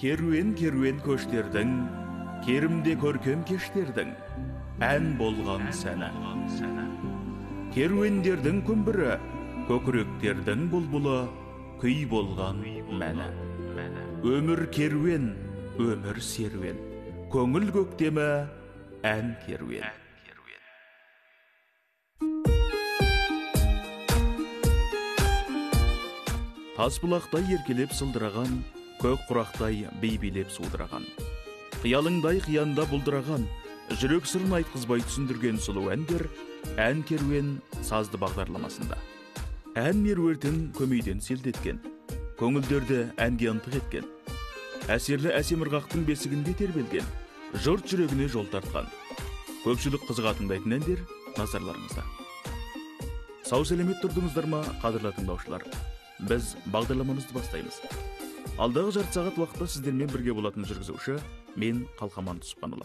Керуен көштердің, керімде көркем кештердің, ән болған сәні. Керуендердің күмбірі, көкіректердің бұлбұлы, күй болған мәні. Өмір керуен, өмір серуен, көңіл көктемі, ән керуен. Тасбұлақтай еркелеп сылдыраған, көк құрақтай бейбелеп судыраған. Қиялыңдай қиянда бұлдыраған, жүрек сырын айтқызбай түсіндірген сұлу әндер ән керуен сазды бағдарламасында. Ән меруертін көмейден селдеткен, көңілдерді әнге ынтық еткен. Әсерлі әсем ырғақтың бесігінде тербелген, жұрт жүрегіне жол тартқан. Көпшілік қызыға тыңдайтын әндер назарларыңызда. Сау сәлемет тұрдыңыздар ма, қадірлі тыңдаушылар? Біз бағдарламамызды бастаймыз. Алдағы жарты сағат уақытта сіздермен бірге болатын жүргізуші мен Қалқаман Түсіпханұлы.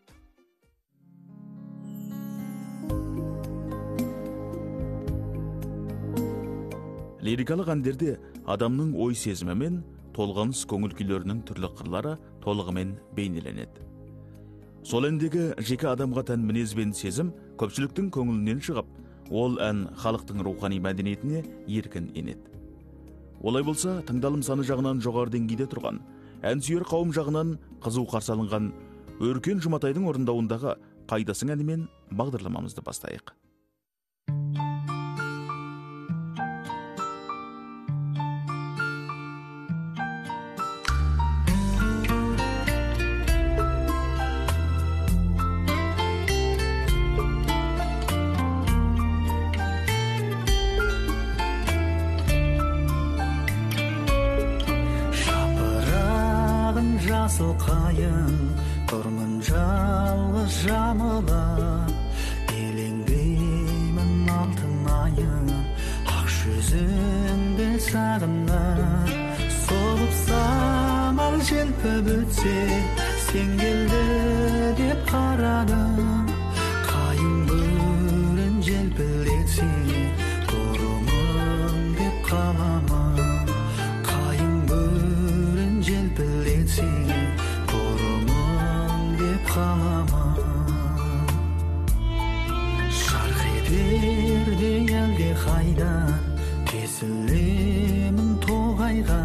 Лирикалық әндерде адамның ой сезімі мен толғаныс көңіл күйлерінің түрлі қырлары толығымен бейнеленеді. Сол әндегі жеке адамға тән мінез бен сезім көпшіліктің көңілінен шығып, ол ән халықтың рухани мәдениетіне еркін енеді. Олай болса, тыңдалым саны жағынан жоғары деңгейде тұрған, ән сүйер қауым жағынан қызу қарсы алынған Өркен Жұматайдың орындауындағы Қайдасың әнімен бағдарламамызды бастайық. Жасыл қайың, тұрмын жалғыз жамылып, елеңдеймін алтын айын, ақ жүзіңді сағынып. Солып самал желпіп өтсе, сен келді деп қарадым. Қайың бөрін желпілдетсе, бұрымым деп қаламын. Қайың бөрін желпілдетсе, бұрымым деп қаламын. Шарқ етерде әлде қайдан, тесілемін тоғайға.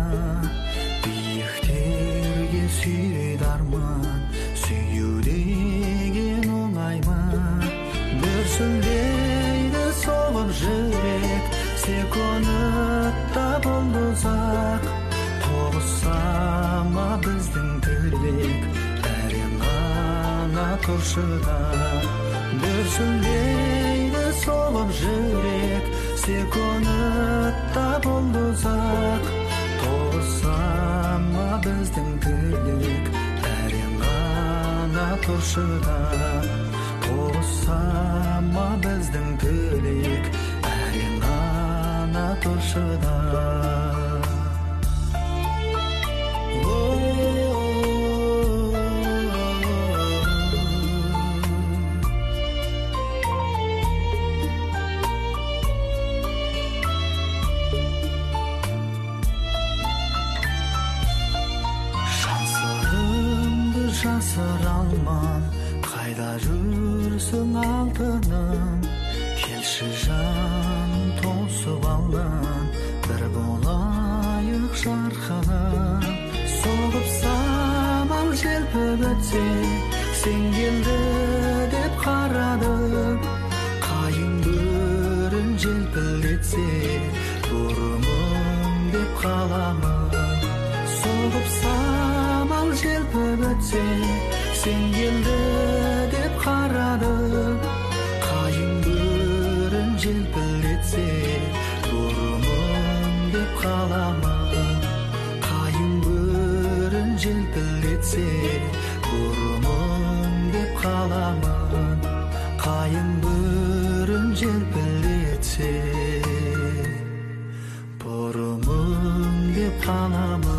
Биіктерге сүйрейді арман, сүю деген оңай ма? Дүрсілдейді соғып жүрек, секундта болды ұзақ. Тоғысама біздің тірлік, әрең ғана тұршыда. Дүрсілдейді соғып жүрек, секундта болды ұзақ. Тоғысама біздің тірлік, әрең ғана тұршыда. Тоғысама біздің тірлік, әрең ғана тұршыда. Жасыра алман, қайда жүрсің алтыным? Келші жаным тосып алдан, бір болайық жарқыным. Соғып самал желпіп өтсе, сен келді деп қарадым. Қайың бөрін желпілдетсе, бұрымым деп қаламын. Соғып самал желпіп өтсе, сен келді деп қарадым. Қайың бөрін желпілдетсе, бұрымым деп қаламын. Қайың бөрін желпілдетсе, бұрымым деп қаламын. Қайың бөрін желпілдетсе, бұрымым деп қаламын.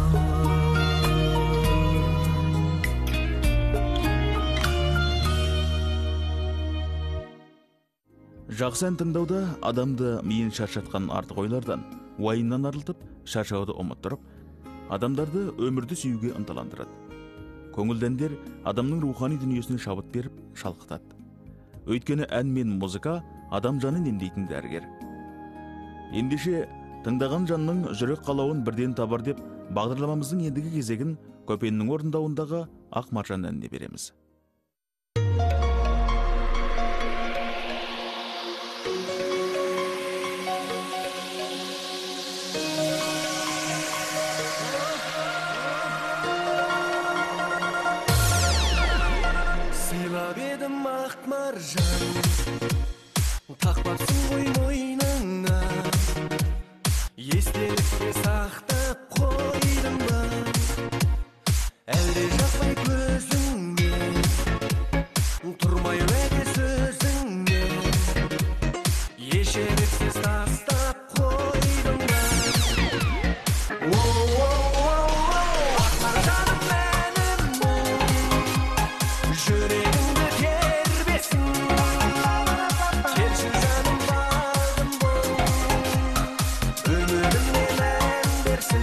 Жақсы ән тыңдауда адамды миын шаршатқан артық ойлардан, уайымнан арылтып, шаршауды ұмыттырып, адамдарды өмірді сүюге ынталандырады. Көңілдендер адамның рухани дүниесіне шабыт беріп, шалқытады. Өйткені ән мен музыка адам жанын емдейтін дәрігер. Ендеше тыңдаған жанның жүрек қалауын бірден табар деп, бағдарламамыздың ендігі кезегін Көпеннің орындауындағы Ақ маржан әніне береміз. Сыйлап едім ақ маржан, тақпапсың ғой мойныңа, естелікке сақтап қойдым ба, әлде жақпай көзіңе, тұрмай уәде сөзіңе, ешерексіз тастап қойдым ба. Ақ маржаным мәнім мұң, жүрегімді тербесін, келші жаным бағым бол, өміріме мән берсін.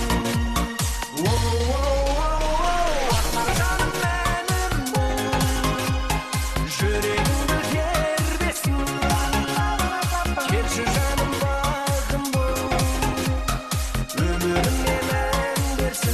Ақ маржаным мәнім мұң, жүрегімді тербесін, келші жаным бағым бол, өміріме мән берсін.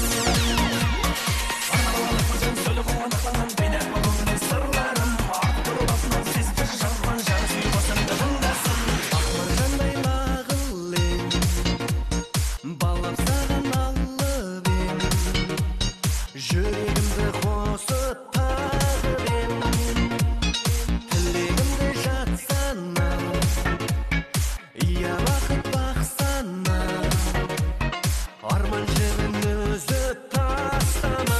Маржандай нағыл ең, балап саған алып ең, жүрегімді қосып тағып ең, тілегімді жатсана, иә бақыт бақсана, арман жібін өзі тастама.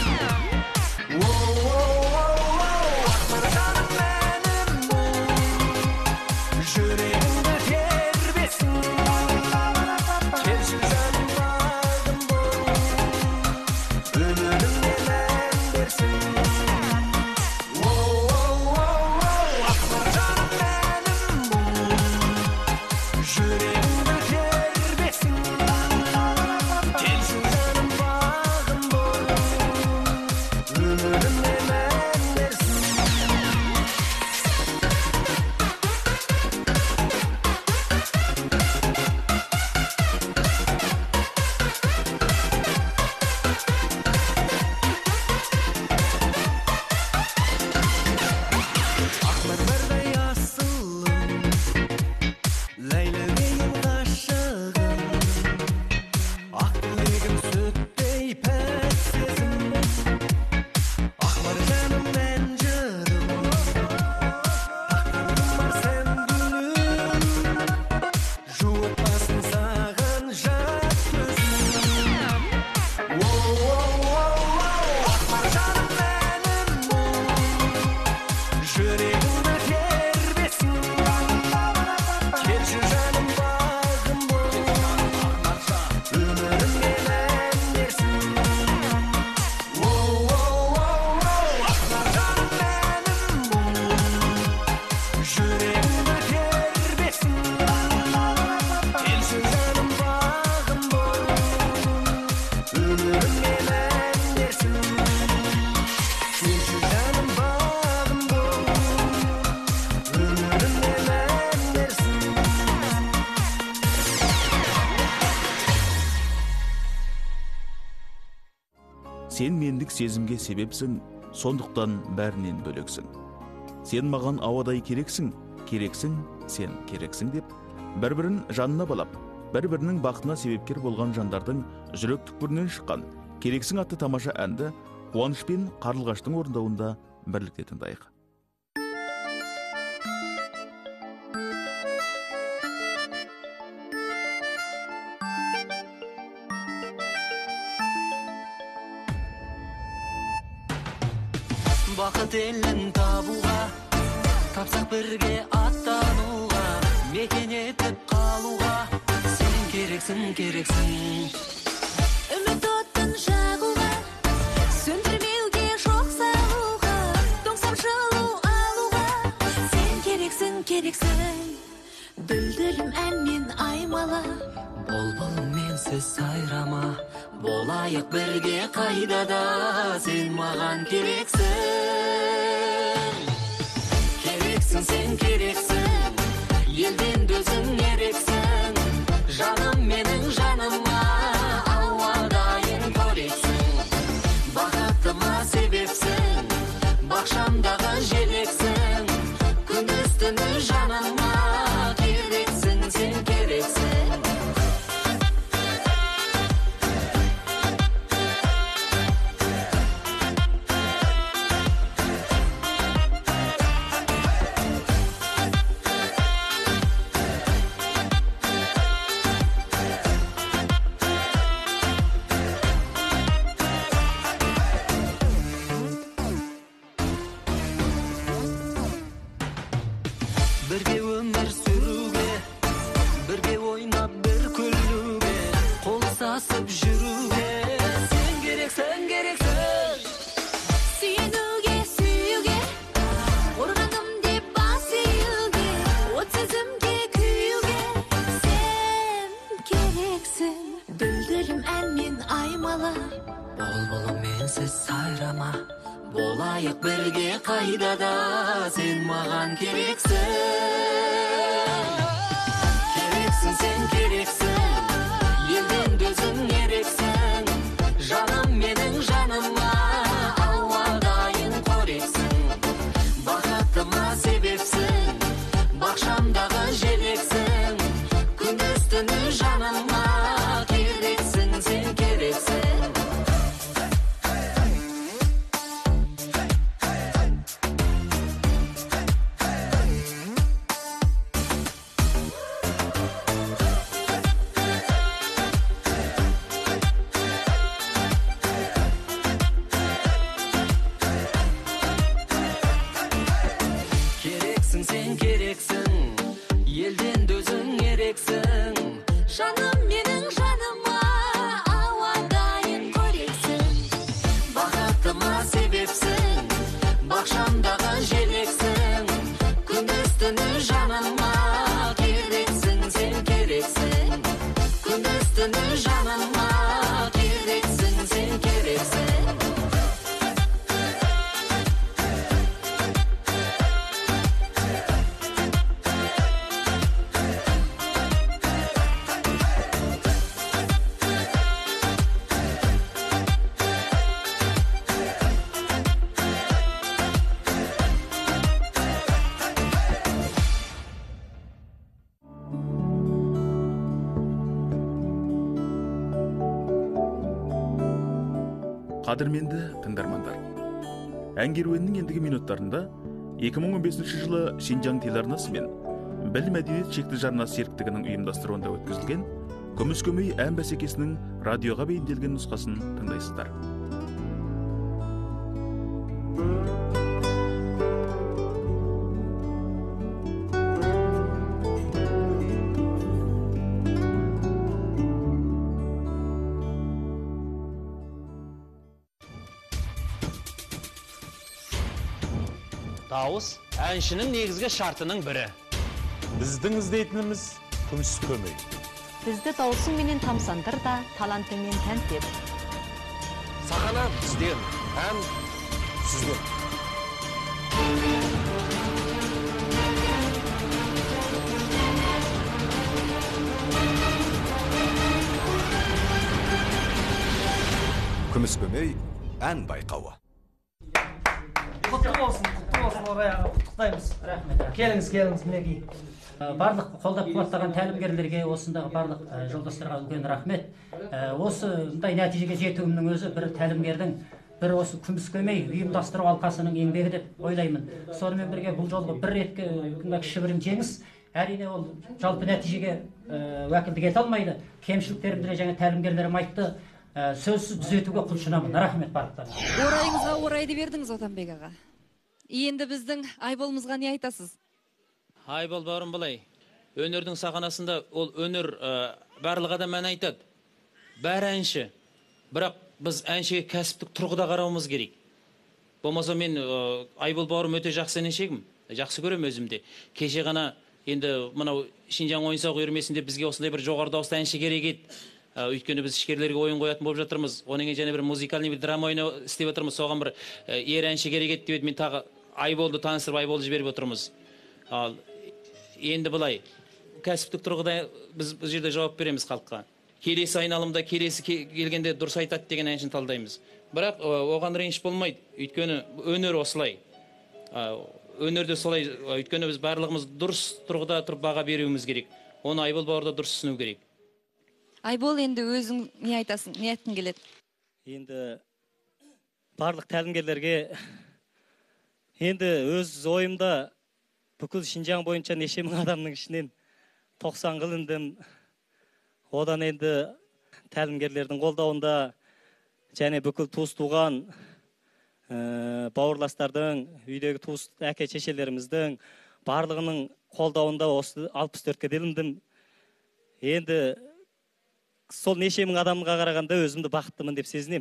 Ақ маржаным мәнім мұң, жүрегімді тербесін, келші жаным бағым бол, өміріме мән берсін. Ақ маржаным мәнім мұң, жүрегімді тербесін, келші жаным бағым бол, өміріме мән берсін. Ақ мәрмәрдай асылым, ләйләуейім ғашығым, ақ тілегім сүттей пәк сезім, ақ маржаным мән жырым, тақдырым бар сән гүлім, жуытпасын саған жат көзім. Ақ маржаным мәнім мұң, жүрегімді тербесін, келші жаным бағым бол, өміріме мән берсін. Ақ маржаным мәнім мұң, жүрегімді тербесін, келші жаным бағым бол, өміріме мән берсін. Келші жаным бағым бол, өміріме мән берсін. Сен мендік сезімге себепсің, сондықтан бәрінен бөлексің. Сен маған ауадай керексің, сен керексің деп, бір-бірін жанына балап, бір-бірінің бақытына себепкер болған жандардың жүрек түкпірінен шыққан «Керексің» атты тамаша әнді Қуаныш пен Қарлығаштың орындауында бірлікте тыңдайық. Бақыт елін табуға, тапсақ бірге аттануға, мекен етіп қалуға, сен керексің. Үміт оттын жағуға, сөндірмеуге жоқ салуға, тоңсап жылу алуға, сен керексің. Дүлдүлім әнмен аймала, Бұлбұл менсіз сайрама, болайық бірге қайдада, сен маған керексің. Керексің, сен керексің, елден дөзің ерексің. Жаным менің жаныма, ауадайын көрексің. Бақытыма себепсің, бақшамдағы желексің. Күндіз түні жаныма керексің, сен керексің. Бірге өмір сүруге, бірге ойнап бір күлуге, қол ұстасып жүруге, сен керексің, керексің. Сүйенуге, сүюге, қорғаным деп бас июге, от сезімге күйуге, сен керексің. Дүлдүлім әнмен аймала, Бол менсіз сайрама, болайық бірге қайдада, сен маған керексің. Керексің, сен керексің, елден дөзің ерексің. Жаным менің жаныма, ауадайын қорексің. Бақытыма себепсің, бақшамдағы желексің. Күндіз түні жаныма керексің, сен керексің. Керексің, сен керексің, елден дөзің ерексің. жаным менің жаныма, ауадайын көрексің. Бақытыма себепсің, бақшамдағы желексің. Күндіз түні жаныма керексің, сен керексің. Күндіз түні жаныма керексің, сен керексің. Қадірменді тыңдармандар, ән керуенінің ендігі минуттарында 2015 жылы Шинжаң телеарнасы мен Біл мәдениет шекті жарнасы серіктігінің ұйымдастыруында өткізілген Күміс көмей ән бәсекесінің радиоға бейімделген нұсқасын тыңдайсыздар. Дауыс әншінің негізгі шартының бірі. Біздің іздейтініміз күміс көмей. Бізді дауысың менен тамсандыр да, талантыңмен тәнтеп. Сахана бізден, ән сізден. Күміс көмей ән байқауы. Құтты болсын Орай аға, құттықтаймыз. Рахмет. Келіңіз, мінекей. Барлық қолдап қуаттаған тәлімгерлерге, осындағы барлық жолдастарға үлкен рахмет. Осындай нәтижеге жетуімнің өзі бір тәлімгердің, бір осы күміс көмей ұйымдастыру алқасының еңбегі деп ойлаймын. Сонымен бірге бұл жолғы бір ретке кішігірім жеңіс. Әрине ол жалпы нәтижеге уәкілдік ете алмайды. Кемшіліктерімді жаңа тәлімгерлерім айтты. Сөзсіз түзетуге құлшынамын. Рахмет барлықтарына. Орайыңызға орайды бердіңіз, Отанбек аға. Енді біздің Айболымызға не айтасыз? Айбол бауырым былай. Өнердің сахнасында ол өнер барлық адам ән айтады. Бәрі әнші. Бірақ біз әншіге кәсіптік тұрғыда қарауымыз керек. Болмаса мен Айбол бауырым өте жақсы әншегім. Жақсы көрем өзімде. Кеше ғана енді мынау Шинжаң ойын-сауық үйірмесінде бізге осындай бір жоғары дауысты әнші керек еді. Өйткені біз ішкерлерге ойын қоятын болып жатырмыз. Оның және бір музыкальный бір драма ойнау істеп отырмыз. Соған бір ер әнші керек еді деп мен тағы Айболды таныстырып Айболды жіберіп отырмыз. Ал енді былай кәсіптік тұрғыда біз бұл жерде жауап береміз халыққа. Келесі айналымда келесі келгенде дұрыс айтады деген әншіні талдаймыз. Бірақ оған реніш болмайды. Өйткені өнер осылай. Өнерде солай. Өйткені біз барлығымыз дұрыс тұрғыда тұрып баға беруіміз керек. Оны Айбол бауырда дұрыс түсіну керек. Айбол, енді өзің не айтасың, не айтқың келеді? Енді барлық тәлімгерлерге енді өз ойымда бүкіл Шинжаң бойынша неше мың адамның ішінен 90 қылындым. Одан енді тәлімгерлердің қолдауында және бүкіл туыс туған бауырластардың, үйдегі туыс әке шешелеріміздің барлығының қолдауында осы 64-ке деліндім. Енді сол неше мың адамға қарағанда өзімді бақыттымын деп сезінем.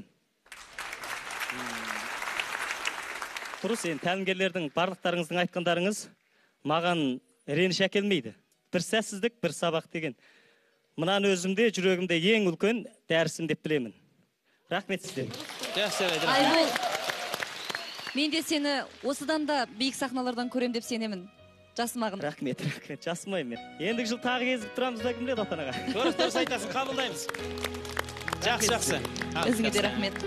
Дұрыс, енді тәлімгерлердің барлықтарыңыздың айтқандарыңыз маған реніш әкелмейді. Бір сәтсіздік, бір сабақ деген. Мынаны өзімде, жүрегімде ең үлкен дәрісім деп білемін. Рахмет сіздерге. Айбол, мен де сені осыдан да биік сахналардан көрем деп сенемін. Жасымағын. Рахмет, жасымаймын мен. Ендігі жыл тағы кезіп тұрамыз да кім біледі ата-анаға. Дұрыс айтасың, қабылдаймыз. Жақсы. Өзіңе де рахмет.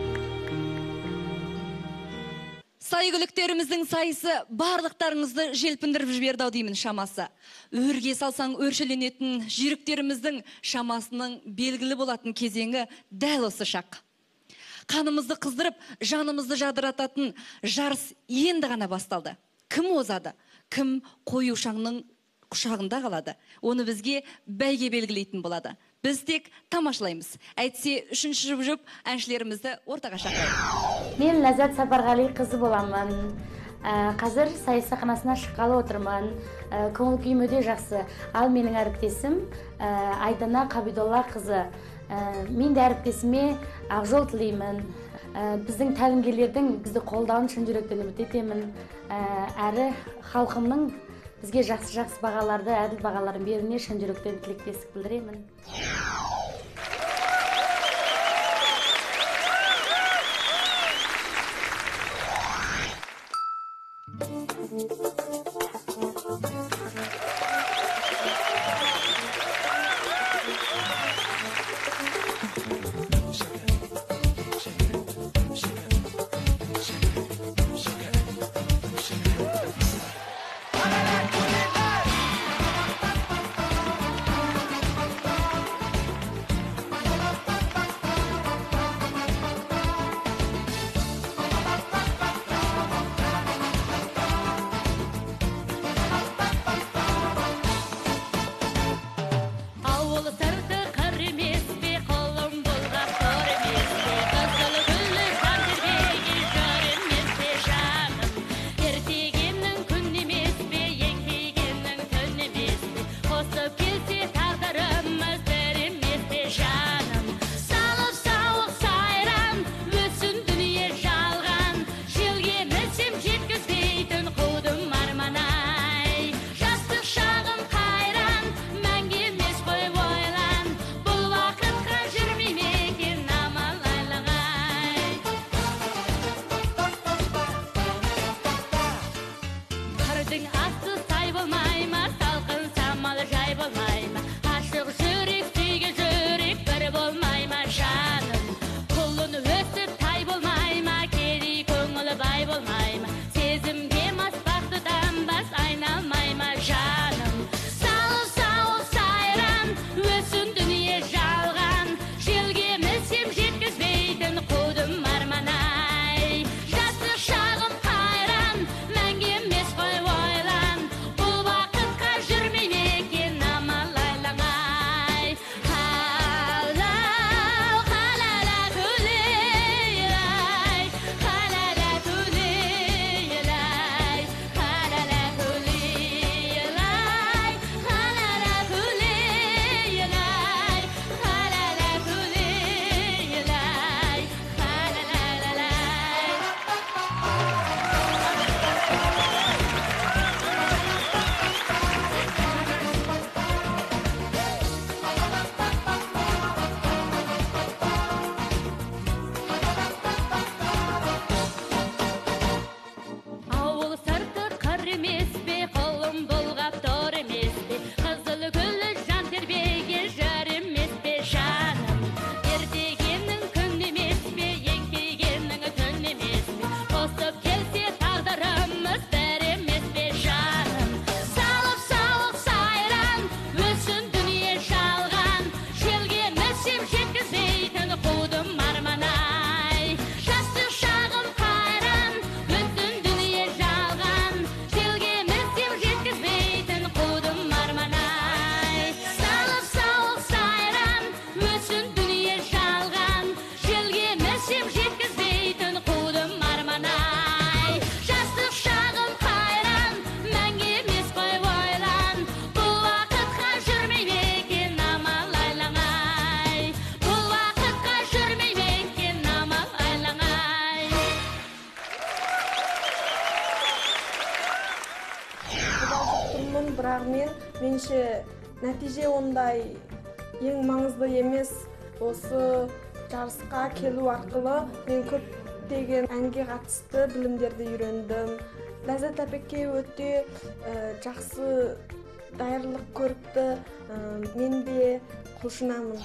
Сайгүліктеріміздің сайысы барлықтарыңызды желпіндіріп жіберді ау деймін шамасы. Өрге салсаң өршеленетін жүйріктеріміздің шамасының белгілі болатын кезеңі дәл осы шақ. Қанымызды қыздырып, жанымызды жадырататын жарыс енді ғана басталды. Кім озады, кім қою шаңның құшағында қалады. Оны бізге бәйге белгілейтін болады. Біз тек тамашылаймыз. Әйтсе, үшінші жұп әншілерімізді ортаға шақырайық. Мен Ләззат Сапарғали қызы боламын. Қазір сайыс сахнасына шыққалы отырмын. Көңіл күйім өте жақсы. Ал менің әріптесім Айдана Қабидолла қызы. Мен де әріптесіме ақжол тілеймін. Біздің тәлімгерлердің бізді қолдауын шын жүректен үміт етемін. Әрі халқымның бізге жақсы бағаларды, әділ бағаларын беруіне шын жүректен тілектестік білдіремін. менше нәтиже ондай ең маңызды емес. Осы жарысқа келу арқылы мен көптеген әнге қатысты білімдерді үйрендім. Ләззат апеке өте жақсы даярлық көріпті. Мен де құлшынамын.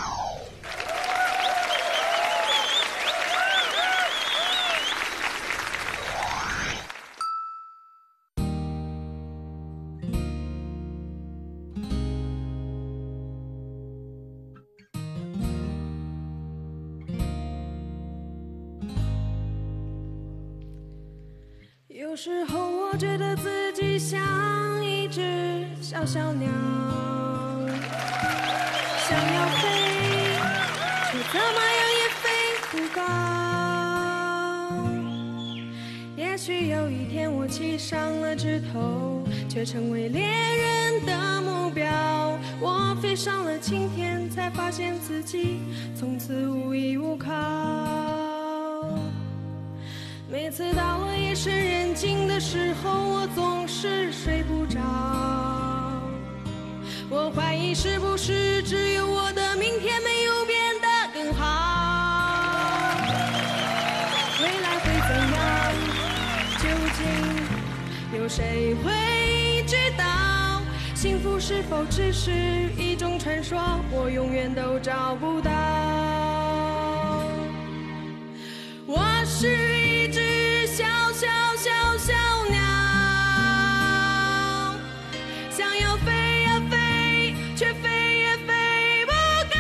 有时候我觉得自己像一只小小鸟，想要飞，却怎么样也飞不高。也许有一天我栖上了枝头，却成为猎人的目标。我飞上了青天，才发现自己从此无依无靠。每次到了夜深人静的时候，我总是睡不着。我怀疑是不是只有我的明天没有变得更好。未来会怎样？究竟有谁会知道？幸福是否只是一种传说？我永远都找不到。我是一只小小小小鸟，想要飞呀飞，却飞也飞不高。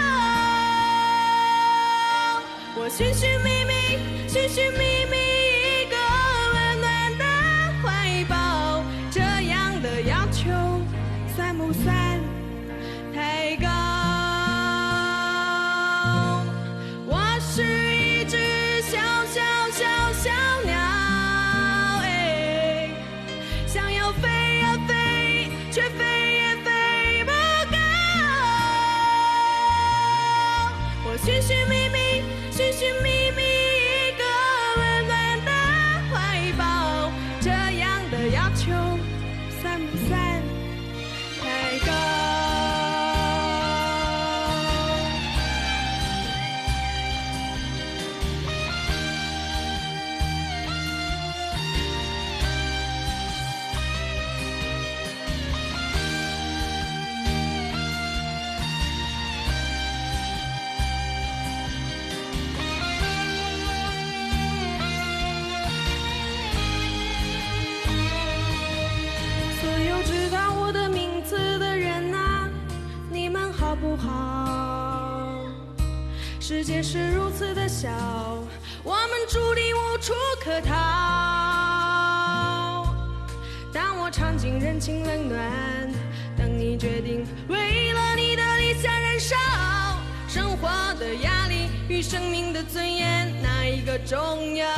我寻寻觅觅，寻寻觅觅一个温暖的怀抱，这样的要求算不算太高？我是一只小小小小鸟，想要飞呀飞，却飞也飞不高。我寻寻觅觅，寻寻觅觅一个温暖的怀抱，这样的要求算不算太高？所有知道我的名字的人啊，你们好不好？世界是如此的小，我们注定无处可逃。当我尝尽人情冷暖，当你决定为了你的理想燃烧，生活的压力与生命的尊严，哪一个重要？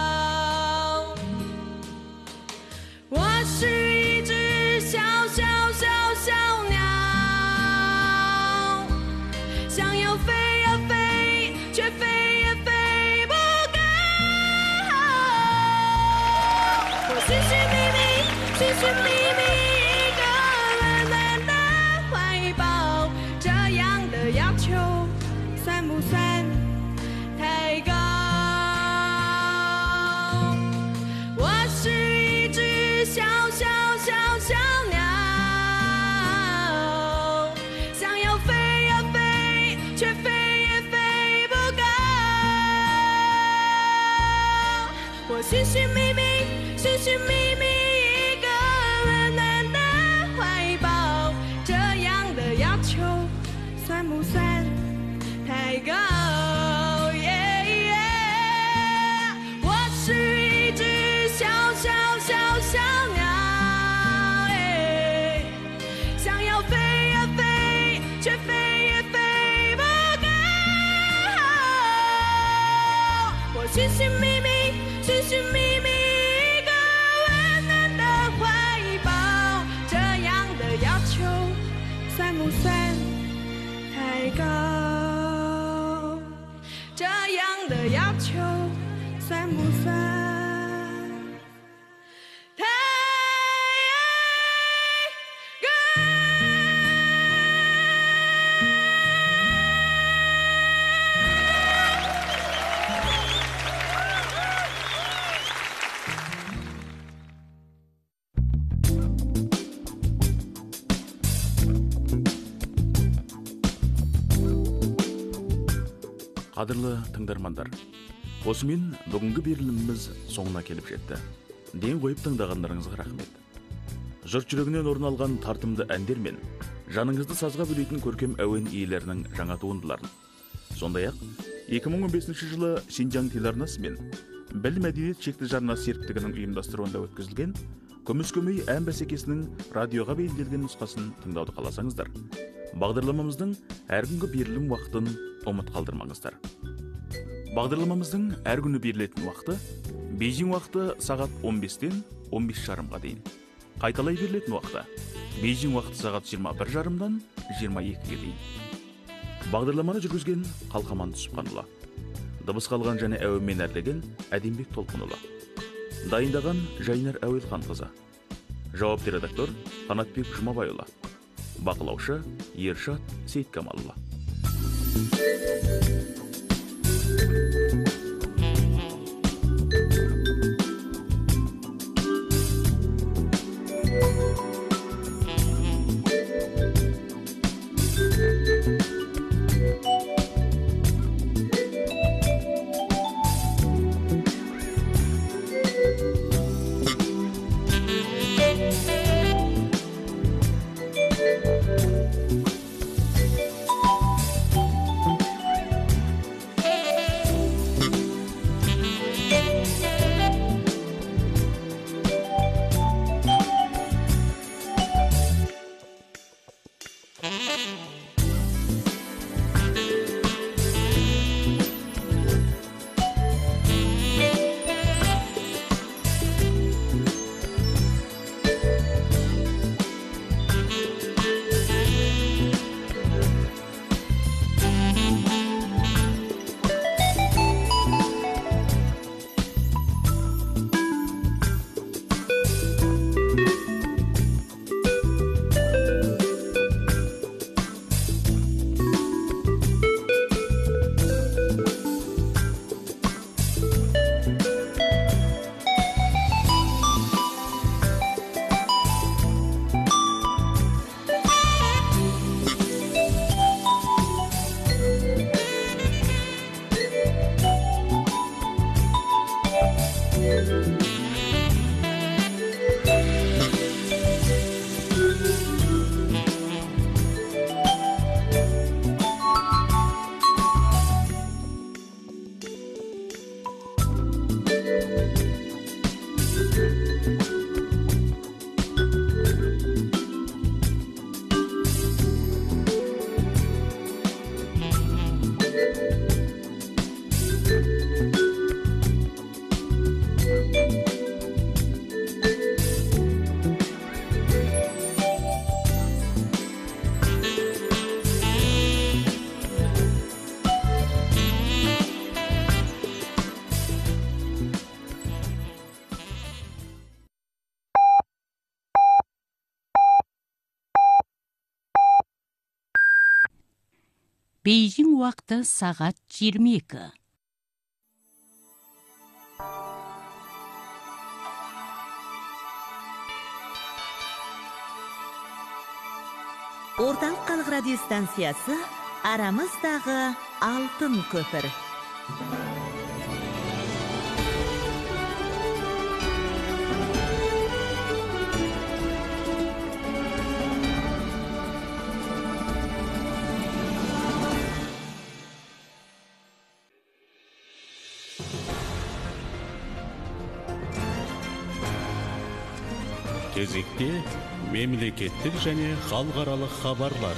我是一只小小小小鸟，想要飞呀飞，却飞也飞不高。我寻寻觅觅，寻寻觅觅一个温暖的怀抱，这样的要求算不算太高？我是一只小小小小鸟，想要飞呀飞，却飞也飞不高。我寻寻觅觅，寻寻觅觅一个温暖的怀抱，这样的要求算不算太高？我是一只小小小小鸟，想要飞呀飞，却飞也飞不高。我寻寻觅觅，寻寻觅觅一个温暖的怀抱，这样的要求算不算太高？这样的要求算不算太高？ Қадірлі тыңдармандар, осымен бүгінгі беріліміміз соңына келіп жетті. Ден қойып тыңдағандарыңызға рахмет. Жұрт жүрегінен орын алған тартымды әндер мен жаныңызды сазға бөлейтін көркем әуен иелерінің жаңа туындыларын. Сондай-ақ 2015 жылы Шинжаң телеарнасы мен Білім мәдениет шекті жарнама серіктестігінің ұйымдастыруында өткізілген Күміс көмей ән бәсекесінің радиоға бейімделген нұсқасын тыңдауды қаласаңыздар, бағдарламамыздың әр күнгі берілім уақытын ұмыт қалдырмаңыздар. Бағдарламамыздың әр күні берілетін уақыты Бейжің уақыты сағат 15-тен 15:30-ға дейін. Қайталай берілетін уақыты Бейжің уақыты сағат 21:30-дан 22-ге дейін. Бағдарламаны жүргізген Қалқаман Түсіпханұлы, дыбыс қалған және әуенмен әрлеген Әдембек Толқынұлы, дайындаған Жайнар Әуелханқызы, жауапты редактор Қанатбек Жұмабайұлы, бақылаушы Ершат Сейткамалұлы. Бейжің уақыты сағат 22. Орталық халық радиостанциясы арамыздағы алтын көпір. Кезекте мемлекеттік және халықаралық хабарлар.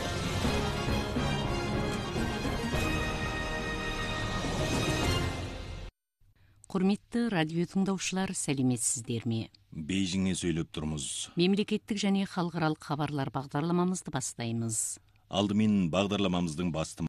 Құрметті радио тыңдаушылар, сәлеметсіздер ме? Бейжіңе сөйлеп тұрмыз. Мемлекеттік және халықаралық хабарлар бағдарламамызды бастаймыз. Алдымен бағдарламамыздың басты